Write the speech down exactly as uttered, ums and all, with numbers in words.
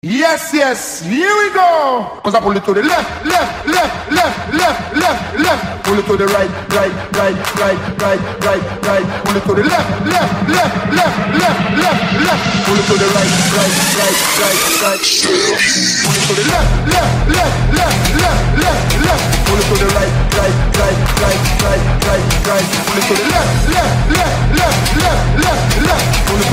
Yes, yes, here we go. Cause I pull it to the left, left, left, left, left, left, left. Pull it to the right, right, right, right, right, right, right. Pull it to the left, left, left, left, left, left, left. Pull it to the right, right, right, right, right. Pull it to the left, left, left, left, left, left, left. Pull it to the right, right, right, right, right, right, right. Pull it to the left, left, left, left, left, left, left. Pull it to